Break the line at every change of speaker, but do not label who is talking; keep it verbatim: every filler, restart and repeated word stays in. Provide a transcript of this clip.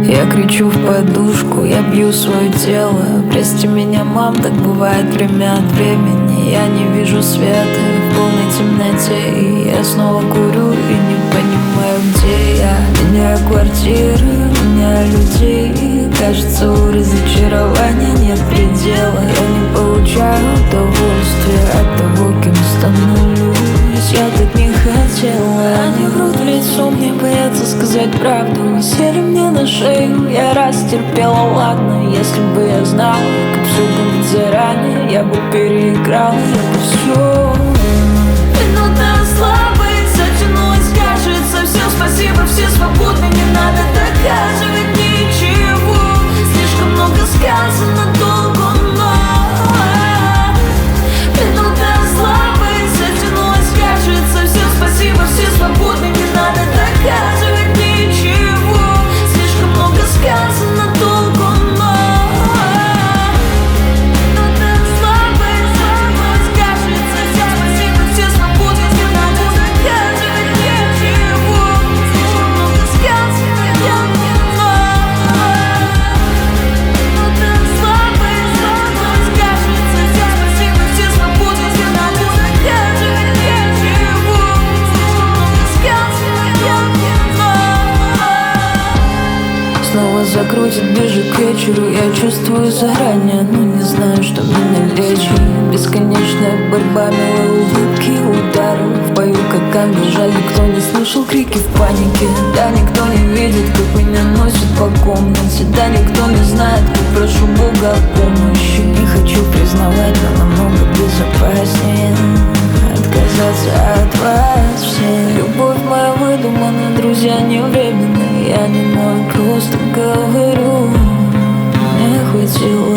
Я кричу в подушку, я бью свое тело. Прости меня, мам, так бывает время от времени. Я не вижу света в полной темноте, и я снова курю и не понимаю, где я. Меняю квартиры, меняю людей. Кажется, у разочарования нет предела. Я не получаю удовольствия от того, кем становлюсь. Я так не хотела. Они врут в лицо, мне боятся сказать правду. Сели мне на шею, я растерпела, ладно. Если бы я знала, как все будет заранее, я бы переиграл, я бы все. Минута слабость затянулась, кажется. Всем спасибо, все свободны, не надо доказывать ничего. Слишком много сказано, долго, но минута слабость затянулась, кажется. Всем спасибо, все свободны, не надо доказывать ничего. Слишком много сказано, долго, но минута слабость затянулась, кажется. Всем спасибо, все свободны, не надо доказывать ничего. Слишком много сказано, долго, но минута слабость затянулась, кажется. Всем спасибо, все свободны, не надо доказывать ничего. Слишком много сказано, долго, но снова закрутит ближе к вечеру. Я чувствую заранее, но не знаю, что меня лечит. Бесконечная борьба, милые улыбки, удары в бою, как ангел. Жаль, никто не слышал крики в панике. Да, никто не видит, как меня носит по комнате. Да, никто не знает, как прошу Бога о помощи. Не хочу признавать, но намного безопаснее отказаться от вас всех. Любовь моя выдумана, друзья не временные. Я не мой, просто говорю. Мне хватило